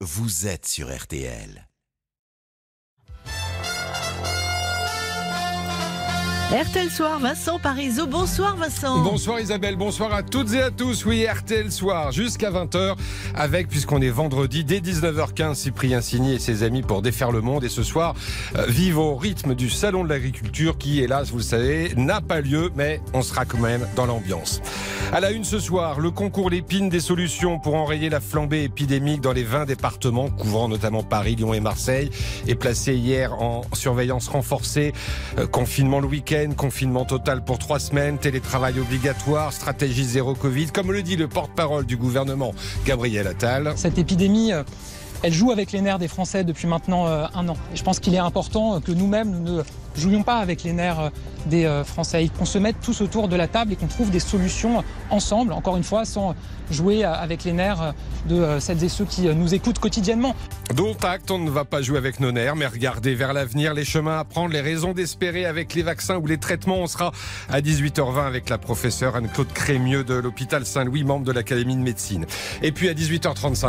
vous êtes sur RTL. RTL Soir, Vincent Parisot. Bonsoir Vincent. Bonsoir Isabelle, bonsoir à toutes et à tous. Oui, RTL Soir jusqu'à 20h avec, puisqu'on est vendredi, dès 19h15, Cyprien Signy et ses amis pour défaire le monde. Et ce soir, vive au rythme du Salon de l'Agriculture qui, hélas, vous le savez, n'a pas lieu, mais on sera quand même dans l'ambiance. À la une ce soir, le concours Lépine des solutions pour enrayer la flambée épidémique dans les 20 départements, couvrant notamment Paris, Lyon et Marseille, est placé hier en surveillance renforcée. Confinement le week-end, confinement total pour 3 semaines, télétravail obligatoire, stratégie zéro Covid, comme le dit le porte-parole du gouvernement, Gabriel Attal. Cette épidémie, elle joue avec les nerfs des Français depuis maintenant 1 an. Et je pense qu'il est important que nous-mêmes, nous ne jouions pas avec les nerfs des Français, qu'on se mette tous autour de la table et qu'on trouve des solutions ensemble, encore une fois, sans jouer avec les nerfs de celles et ceux qui nous écoutent quotidiennement. Dont acte, on ne va pas jouer avec nos nerfs, mais regarder vers l'avenir, les chemins à prendre, les raisons d'espérer avec les vaccins ou les traitements. On sera à 18h20 avec la professeure Anne-Claude Crémieux de l'hôpital Saint-Louis, membre de l'Académie de médecine. Et puis à 18h35...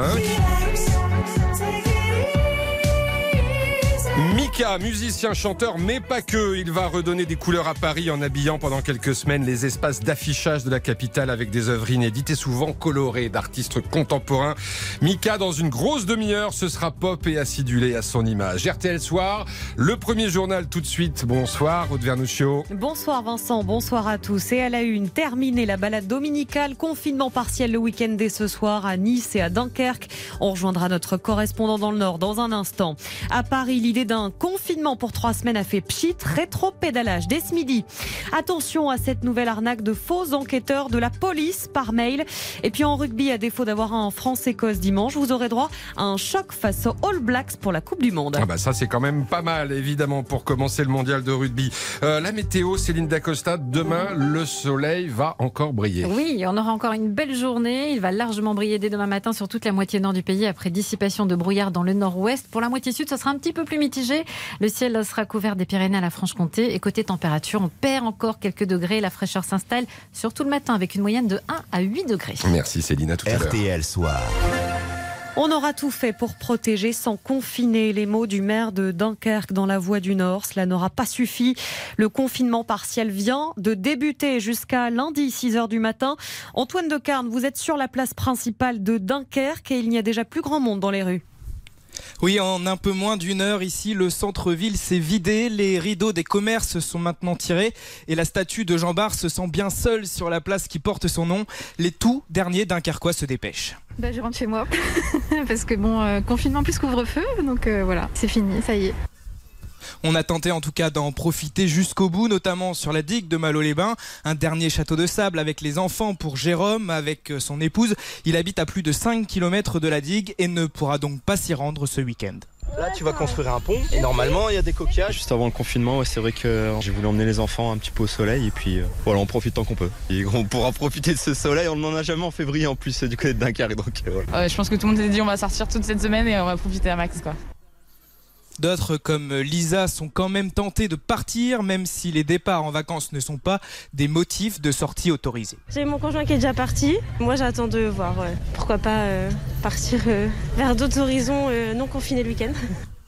Mika, musicien, chanteur, mais pas que. Il va redonner des couleurs à Paris en habillant pendant quelques semaines les espaces d'affichage de la capitale avec des œuvres inédites et souvent colorées d'artistes contemporains. Mika, dans une grosse demi-heure, ce sera pop et acidulé à son image. RTL Soir, le premier journal tout de suite. Bonsoir, Aude Vernouccio. Bonsoir Vincent, bonsoir à tous. Et à la une, terminée la balade dominicale, confinement partiel le week-end dès ce soir à Nice et à Dunkerque. On rejoindra notre correspondant dans le Nord dans un instant. À Paris, l'idée d'un confinement pour 3 semaines a fait pchit, rétro-pédalage dès ce midi. Attention à cette nouvelle arnaque de faux enquêteurs de la police par mail. Et puis en rugby, à défaut d'avoir un France-Écosse dimanche, vous aurez droit à un choc face aux All Blacks pour la Coupe du Monde. Ah bah ça c'est quand même pas mal évidemment pour commencer le mondial de rugby. La météo, Céline Dacosta, demain le soleil va encore briller. Oui, on aura encore une belle journée. Il va largement briller dès demain matin sur toute la moitié nord du pays après dissipation de brouillard dans le nord-ouest. Pour la moitié sud, ça sera un petit peu plus mitigé. Le ciel sera couvert des Pyrénées à la Franche-Comté. Et côté température, on perd encore quelques degrés. La fraîcheur s'installe surtout le matin avec une moyenne de 1 à 8 degrés. Merci Céline, à tout à l'heure. RTL Soir. On aura tout fait pour protéger sans confiner. Les mots du maire de Dunkerque dans la Voix du Nord. Cela n'aura pas suffi. Le confinement partiel vient de débuter jusqu'à lundi 6h du matin. Antoine Decarne, vous êtes sur la place principale de Dunkerque et il n'y a déjà plus grand monde dans les rues. Oui, en un peu moins d'1 heure ici, le centre-ville s'est vidé, les rideaux des commerces sont maintenant tirés et la statue de Jean Bart se sent bien seule sur la place qui porte son nom. Les tout derniers Dunkerquois se dépêchent. Je rentre chez moi parce que confinement plus couvre-feu, donc voilà, c'est fini, ça y est. On a tenté en tout cas d'en profiter jusqu'au bout, notamment sur la digue de Malo-les-Bains. Un dernier château de sable avec les enfants pour Jérôme, avec son épouse. Il habite à plus de 5 km de la digue et ne pourra donc pas s'y rendre ce week-end. Là, tu vas construire un pont et normalement, il y a des coquillages. Juste avant le confinement, c'est vrai que j'ai voulu emmener les enfants un petit peu au soleil et puis voilà, on profite tant qu'on peut. Et on pourra profiter de ce soleil, on n'en a jamais en février en plus du côté de Dunkerque. Donc, voilà. Je pense que tout le monde s'est dit on va sortir toute cette semaine et on va profiter à max, quoi. D'autres, comme Lisa, sont quand même tentés de partir, même si les départs en vacances ne sont pas des motifs de sortie autorisés. J'ai mon conjoint qui est déjà parti. Moi, j'attends de voir. Pourquoi pas partir vers d'autres horizons non confinés le week-end.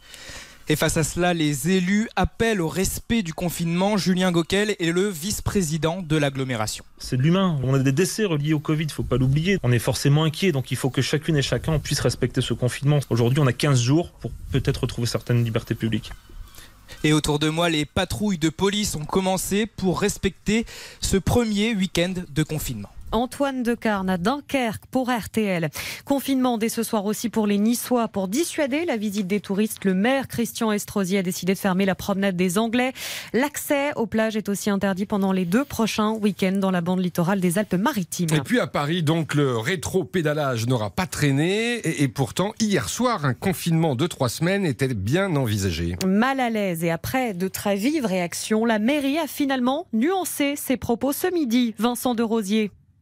Et face à cela, les élus appellent au respect du confinement. Julien Gauquel est le vice-président de l'agglomération. C'est de l'humain. On a des décès reliés au Covid, il ne faut pas l'oublier. On est forcément inquiet, donc il faut que chacune et chacun puisse respecter ce confinement. Aujourd'hui, on a 15 jours pour peut-être retrouver certaines libertés publiques. Et autour de moi, les patrouilles de police ont commencé pour respecter ce premier week-end de confinement. Antoine Decarne à Dunkerque pour RTL. Confinement dès ce soir aussi pour les Niçois. Pour dissuader la visite des touristes, le maire Christian Estrosi a décidé de fermer la promenade des Anglais. L'accès aux plages est aussi interdit pendant les 2 prochains week-ends dans la bande littorale des Alpes-Maritimes. Et puis à Paris, donc le rétro-pédalage n'aura pas traîné. Et pourtant, hier soir, un confinement de 3 semaines était bien envisagé. Mal à l'aise et après de très vives réactions, la mairie a finalement nuancé ses propos ce midi. Vincent de Rosier.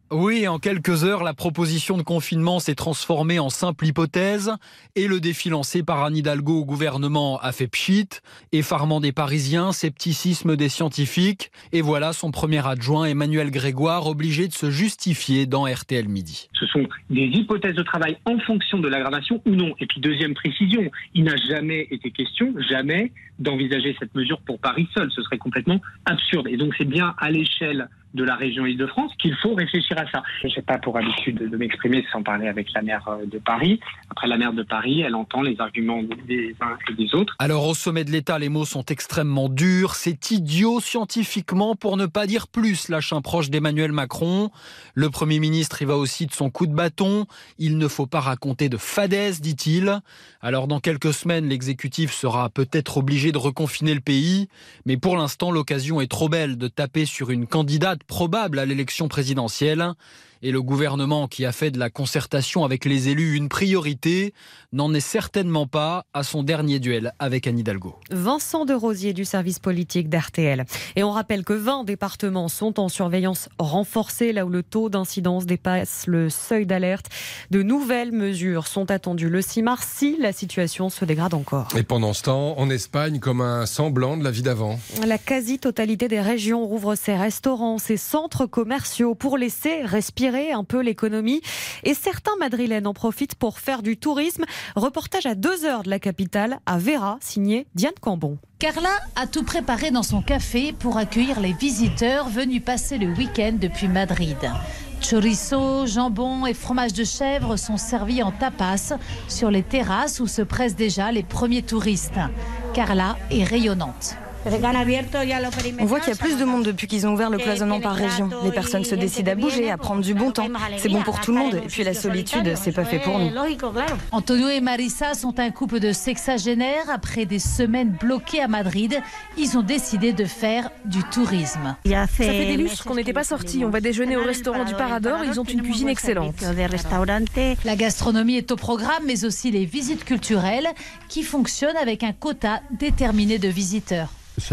Oui, en quelques heures, la proposition de confinement s'est transformée en simple hypothèse et le défi lancé par Anne Hidalgo au gouvernement a fait pchit, effarement des Parisiens, scepticisme des scientifiques et voilà son premier adjoint Emmanuel Grégoire obligé de se justifier dans RTL Midi. Ce sont des hypothèses de travail en fonction de l'aggravation ou non. Et puis deuxième précision, il n'a jamais été question, jamais, d'envisager cette mesure pour Paris seul. Ce serait complètement absurde. Et donc c'est bien à l'échelle de la région Île-de-France qu'il faut réfléchir à ça. Je n'ai pas pour habitude de m'exprimer sans parler avec la maire de Paris. Après, la maire de Paris, elle entend les arguments des uns et des autres. Alors au sommet de l'État, les mots sont extrêmement durs. C'est idiot scientifiquement pour ne pas dire plus, lâche un proche d'Emmanuel Macron. Le Premier ministre y va aussi de son coup de bâton. Il ne faut pas raconter de fadaises, dit-il. Alors dans quelques semaines, l'exécutif sera peut-être obligé de reconfiner le pays. Mais pour l'instant, l'occasion est trop belle de taper sur une candidate probable à l'élection présidentielle. Et le gouvernement qui a fait de la concertation avec les élus une priorité n'en est certainement pas à son dernier duel avec Anne Hidalgo. Vincent de Rosier du service politique d'RTL. Et on rappelle que 20 départements sont en surveillance renforcée, là où le taux d'incidence dépasse le seuil d'alerte. De nouvelles mesures sont attendues le 6 mars si la situation se dégrade encore. Et pendant ce temps, en Espagne, comme un semblant de la vie d'avant. La quasi-totalité des régions rouvre ses restaurants, ses centres commerciaux pour laisser respirer un peu l'économie. Et certains Madrilènes en profitent pour faire du tourisme. Reportage à 2 heures de la capitale, à Vera, signé Diane Cambon. Carla a tout préparé dans son café pour accueillir les visiteurs venus passer le week-end depuis Madrid. Chorizo, jambon et fromage de chèvre sont servis en tapas sur les terrasses où se pressent déjà les premiers touristes. Carla est rayonnante. On voit qu'il y a plus de monde depuis qu'ils ont ouvert le cloisonnement par région. Les personnes se décident à bouger, à prendre du bon temps. C'est bon pour tout le monde. Et puis la solitude, c'est pas fait pour nous. Antonio et Marisa sont un couple de sexagénaires. Après des semaines bloquées à Madrid, ils ont décidé de faire du tourisme. Ça fait des lustres qu'on n'était pas sortis. On va déjeuner au restaurant du Parador. Ils ont une cuisine excellente. La gastronomie est au programme, mais aussi les visites culturelles qui fonctionnent avec un quota déterminé de visiteurs.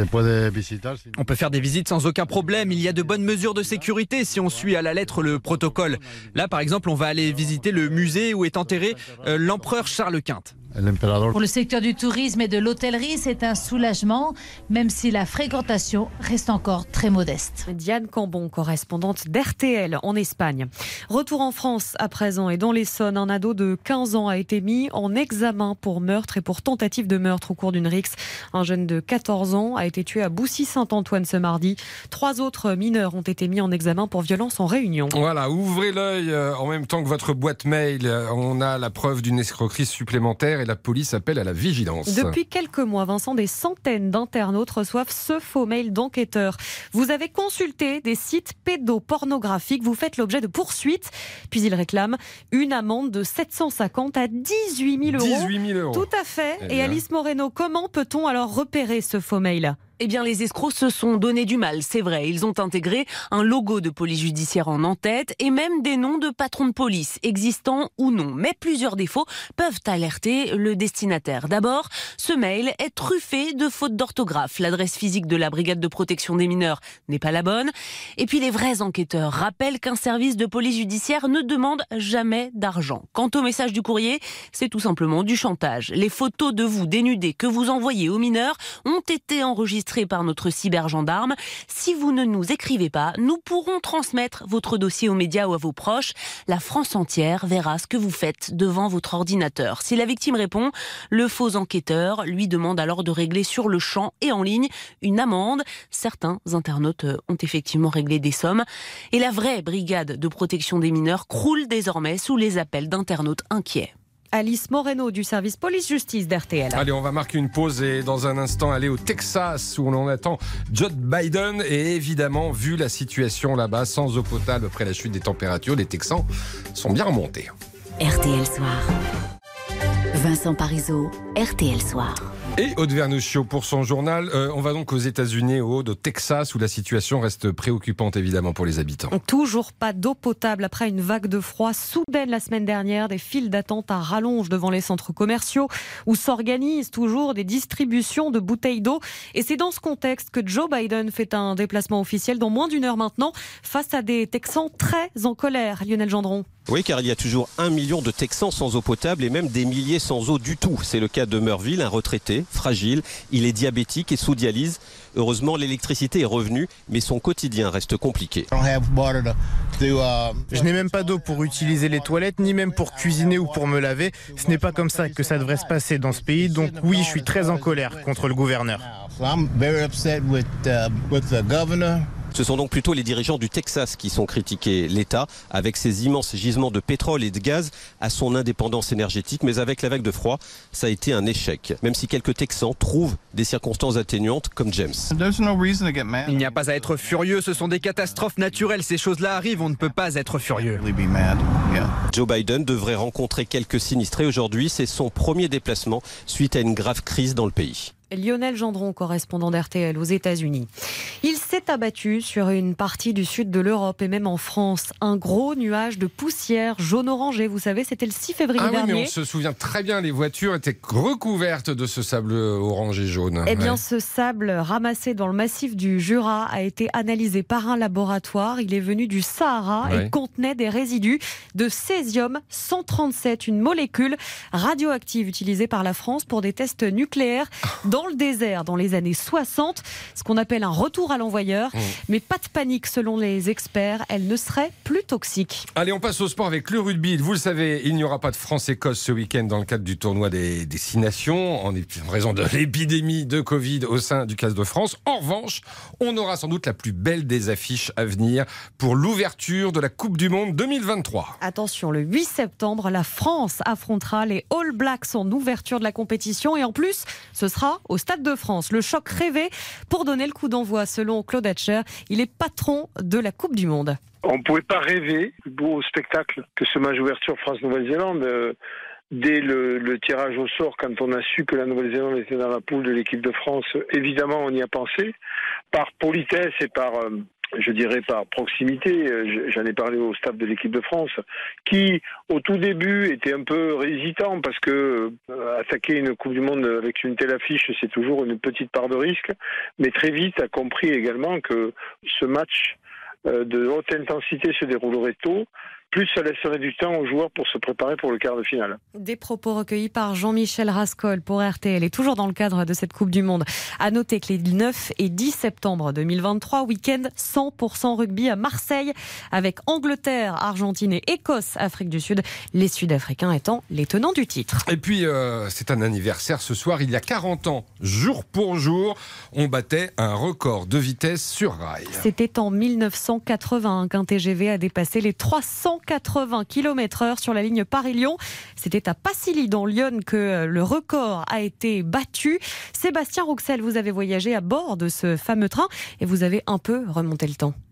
On peut faire des visites sans aucun problème. Il y a de bonnes mesures de sécurité si on suit à la lettre le protocole. Là, par exemple, on va aller visiter le musée où est enterré l'empereur Charles Quint. Pour le secteur du tourisme et de l'hôtellerie, c'est un soulagement, même si la fréquentation reste encore très modeste. Diane Cambon, correspondante d'RTL en Espagne. Retour en France à présent et dans l'Essonne, un ado de 15 ans a été mis en examen pour meurtre et pour tentative de meurtre au cours d'une rixe. Un jeune de 14 ans a été tué à Boussy-Saint-Antoine ce mardi. 3 autres mineurs ont été mis en examen pour violence en réunion. Voilà, ouvrez l'œil en même temps que votre boîte mail. On a la preuve d'une escroquerie supplémentaire et la police appelle à la vigilance. Depuis quelques mois, Vincent, des centaines d'internautes reçoivent ce faux mail d'enquêteurs. Vous avez consulté des sites pédopornographiques, vous faites l'objet de poursuites, puis ils réclament une amende de 750 à 18 000 euros. 18 000 euros. Tout à fait. Et Alice Moreno, comment peut-on alors repérer ce faux mail ? Eh bien, les escrocs se sont donné du mal, c'est vrai. Ils ont intégré un logo de police judiciaire en en-tête et même des noms de patrons de police, existants ou non. Mais plusieurs défauts peuvent alerter le destinataire. D'abord, ce mail est truffé de fautes d'orthographe. L'adresse physique de la brigade de protection des mineurs n'est pas la bonne. Et puis, les vrais enquêteurs rappellent qu'un service de police judiciaire ne demande jamais d'argent. Quant au message du courrier, c'est tout simplement du chantage. Les photos de vous dénudés que vous envoyez aux mineurs ont été enregistrées par notre cybergendarme. Si vous ne nous écrivez pas, nous pourrons transmettre votre dossier aux médias ou à vos proches. La France entière verra ce que vous faites devant votre ordinateur. Si la victime répond, le faux enquêteur lui demande alors de régler sur le champ et en ligne une amende. Certains internautes ont effectivement réglé des sommes. Et la vraie brigade de protection des mineurs croule désormais sous les appels d'internautes inquiets. Alice Moreno du service police-justice d'RTL. Allez, on va marquer une pause et dans un instant aller au Texas où l'on attend Joe Biden. Et évidemment, vu la situation là-bas, sans eau potable après la chute des températures, les Texans sont bien remontés. RTL Soir. Vincent Parisot, RTL Soir. Et Aude Vernouchiot pour son journal. On va donc aux États-Unis, au Texas, où la situation reste préoccupante évidemment pour les habitants. Toujours pas d'eau potable après une vague de froid soudaine la semaine dernière. Des files d'attente à rallonge devant les centres commerciaux où s'organisent toujours des distributions de bouteilles d'eau. Et c'est dans ce contexte que Joe Biden fait un déplacement officiel dans moins d'1 heure maintenant face à des Texans très en colère. Lionel Gendron. Oui, car il y a toujours 1 million de Texans sans eau potable et même des milliers sans eau du tout. C'est le cas de Merville, un retraité, fragile. Il est diabétique et sous dialyse. Heureusement, l'électricité est revenue, mais son quotidien reste compliqué. Je n'ai même pas d'eau pour utiliser les toilettes, ni même pour cuisiner ou pour me laver. Ce n'est pas comme ça que ça devrait se passer dans ce pays. Donc oui, je suis très en colère contre le gouverneur. Ce sont donc plutôt les dirigeants du Texas qui sont critiqués. L'État, avec ses immenses gisements de pétrole et de gaz, a son indépendance énergétique. Mais avec la vague de froid, ça a été un échec. Même si quelques Texans trouvent des circonstances atténuantes, comme James. Il n'y a pas à être furieux, ce sont des catastrophes naturelles. Ces choses-là arrivent, on ne peut pas être furieux. Joe Biden devrait rencontrer quelques sinistrés aujourd'hui. C'est son premier déplacement suite à une grave crise dans le pays. Lionel Gendron, correspondant d'RTL aux États-Unis. Il s'est abattu sur une partie du sud de l'Europe et même en France. Un gros nuage de poussière jaune-orangé. Vous savez, c'était le 6 février dernier. Oui, mais on se souvient très bien, les voitures étaient recouvertes de ce sable orange et jaune. Eh bien, ce sable ramassé dans le massif du Jura a été analysé par un laboratoire. Il est venu du Sahara et contenait des résidus de césium-137, une molécule radioactive utilisée par la France pour des tests nucléaires dans le désert dans les années 60, ce qu'on appelle un retour à l'envoyeur. Mais pas de panique selon les experts, elle ne serait plus toxique. Allez, on passe au sport avec le rugby. Vous le savez, il n'y aura pas de France-Écosse ce week-end dans le cadre du tournoi des 6 nations, en raison de l'épidémie de Covid au sein du 15 de France. En revanche, on aura sans doute la plus belle des affiches à venir pour l'ouverture de la Coupe du Monde 2023. Attention, le 8 septembre, la France affrontera les All Blacks en ouverture de la compétition et en plus, ce sera au Stade de France. Le choc rêvé pour donner le coup d'envoi selon Claude Hatcher. Il est patron de la Coupe du Monde. On ne pouvait pas rêver plus beau spectacle que ce match d'ouverture France-Nouvelle-Zélande. Dès le tirage au sort, quand on a su que la Nouvelle-Zélande était dans la poule de l'équipe de France, évidemment on y a pensé. Par politesse et par proximité, j'en ai parlé au staff de l'équipe de France, qui au tout début était un peu hésitant parce que attaquer une Coupe du Monde avec une telle affiche, c'est toujours une petite part de risque, mais très vite a compris également que ce match de haute intensité se déroulerait tôt, plus ça laisserait du temps aux joueurs pour se préparer pour le quart de finale. Des propos recueillis par Jean-Michel Rascol pour RTL et toujours dans le cadre de cette Coupe du Monde. À noter que les 9 et 10 septembre 2023, week-end 100% rugby à Marseille avec Angleterre, Argentine et Écosse, Afrique du Sud, les Sud-Africains étant les tenants du titre. Et puis, c'est un anniversaire ce soir. Il y a 40 ans, jour pour jour, on battait un record de vitesse sur rail. C'était en 1981 qu'un TGV a dépassé les 380 km/h sur la ligne Paris-Lyon. C'était à Passily dans l'Yonne que le record a été battu. Sébastien Rouxel, vous avez voyagé à bord de ce fameux train et vous avez un peu remonté le temps.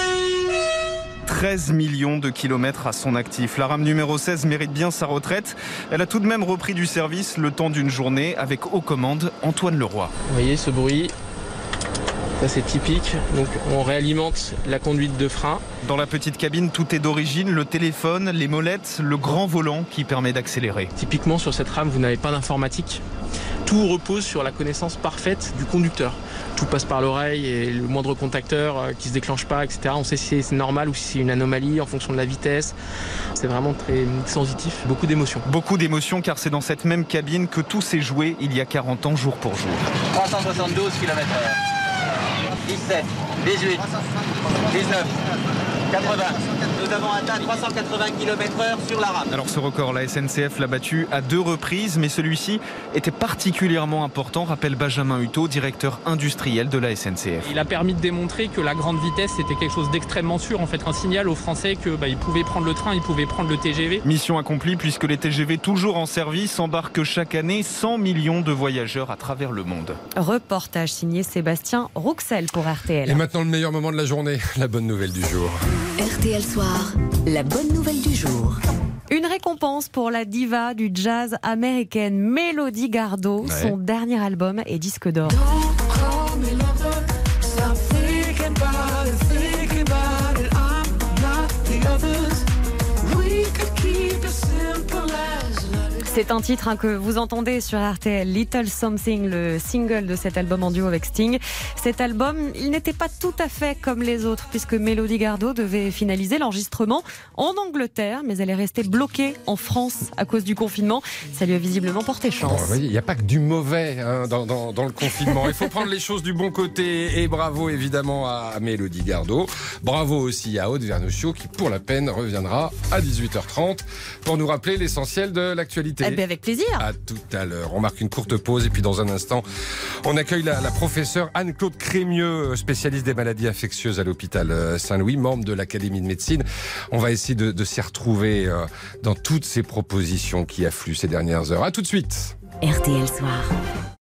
13 millions de kilomètres à son actif. La rame numéro 16 mérite bien sa retraite. Elle a tout de même repris du service le temps d'une journée avec aux commandes Antoine Leroy. Vous voyez ce bruit ? Ça c'est typique, donc on réalimente la conduite de frein. Dans la petite cabine, tout est d'origine, le téléphone, les molettes, le grand volant qui permet d'accélérer. Typiquement sur cette rame, vous n'avez pas d'informatique. Tout repose sur la connaissance parfaite du conducteur. Tout passe par l'oreille et le moindre contacteur qui se déclenche pas, etc. On sait si c'est normal ou si c'est une anomalie en fonction de la vitesse. C'est vraiment très sensitif, beaucoup d'émotions. Beaucoup d'émotions car c'est dans cette même cabine que tout s'est joué il y a 40 ans jour pour jour. 372 km/h. 17, 18, 19, 80. Nous avons atteint 380 km/h sur la rame. Alors ce record, la SNCF l'a battu à 2 reprises, mais celui-ci était particulièrement important, rappelle Benjamin Hutto, directeur industriel de la SNCF. Il a permis de démontrer que la grande vitesse c'était quelque chose d'extrêmement sûr, en fait un signal aux Français que ils pouvaient prendre le train, ils pouvaient prendre le TGV. Mission accomplie puisque les TGV toujours en service embarquent chaque année 100 millions de voyageurs à travers le monde. Reportage signé Sébastien Rouxel pour RTL. Et maintenant le meilleur moment de la journée, la bonne nouvelle du jour. RTL Soir, la bonne nouvelle du jour. Une récompense pour la diva du jazz américaine Melody Gardot. Ouais. Son dernier album est disque d'or. C'est un titre que vous entendez sur RTL, Little Something, le single de cet album en duo avec Sting. Cet album, il n'était pas tout à fait comme les autres puisque Melody Gardot devait finaliser l'enregistrement en Angleterre, mais elle est restée bloquée en France à cause du confinement. Ça lui a visiblement porté chance. Bon, il n'y a pas que du mauvais dans le confinement. Il faut prendre les choses du bon côté et bravo évidemment à Melody Gardot. Bravo aussi à Aude Vernouchiot qui pour la peine reviendra à 18h30 pour nous rappeler l'essentiel de l'actualité. Eh bien, avec plaisir. À tout à l'heure. On marque une courte pause et puis dans un instant, on accueille la professeure Anne-Claude Crémieux, spécialiste des maladies infectieuses à l'hôpital Saint-Louis, membre de l'Académie de médecine. On va essayer de s'y retrouver dans toutes ces propositions qui affluent ces dernières heures. À tout de suite. RTL Soir.